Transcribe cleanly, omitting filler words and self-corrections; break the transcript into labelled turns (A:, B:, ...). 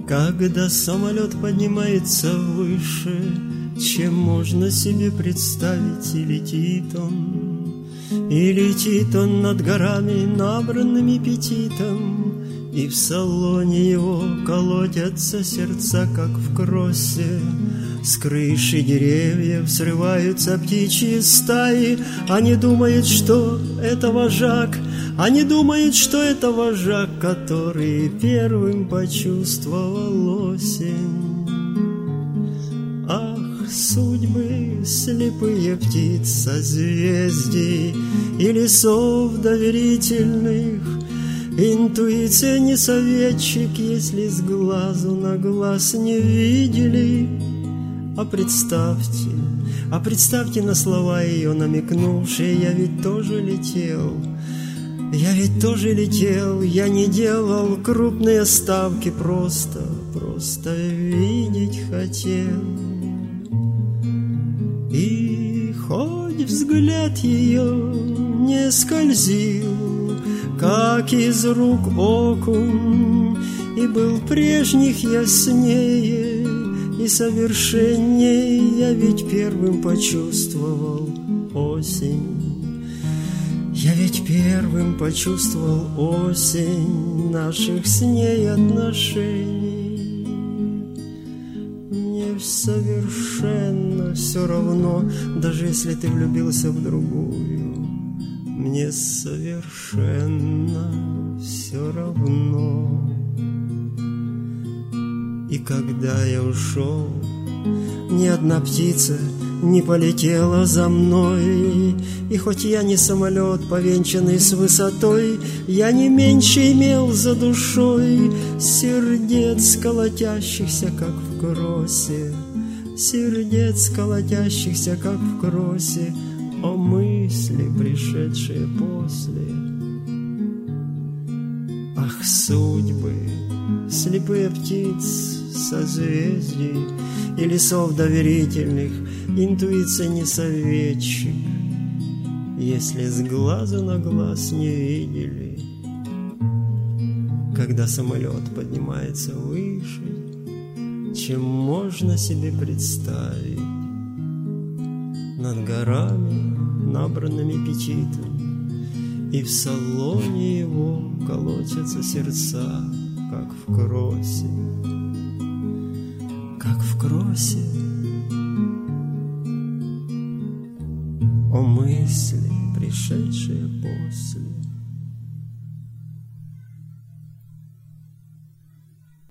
A: Когда самолет поднимается выше, чем можно себе представить, и летит он над горами, набранными аппетитом, и в салоне его колотятся сердца, как в кроссе. С крыши деревьев срываются птичьи стаи. Они думают, что это вожак, они думают, что это вожак, который первым почувствовал осень. Ах, судьбы, слепые птиц, созвездий и лесов доверительных, интуиция не советчик, если с глазу на глаз не видели. А представьте на слова ее намекнувшие: я ведь тоже летел, я не делал крупные ставки, просто видеть хотел. И хоть взгляд ее не скользил, как из рук окунь, и был прежних яснее и совершенней, я ведь первым почувствовал осень. Я ведь первым почувствовал осень наших с ней отношений. Мне совершенно все равно, даже если ты влюбился в другую. Мне совершенно все равно. И когда я ушел, ни одна птица не полетела за мной. И хоть я не самолет, повенчанный с высотой, я не меньше имел за душой сердец, колотящихся, как в кроссе, сердец, колотящихся, как в кроссе, о мысли, пришедшие после. Ах, судьбы, слепые птиц, созвездий и лесов доверительных, интуиция не советчик, если с глазу на глаз не видели. Когда самолет поднимается выше, чем можно себе представить, над горами, набранными аппетитом, и в салоне его колотятся сердца, как в кроссе, как в кроссе. О мысли, пришедшие после.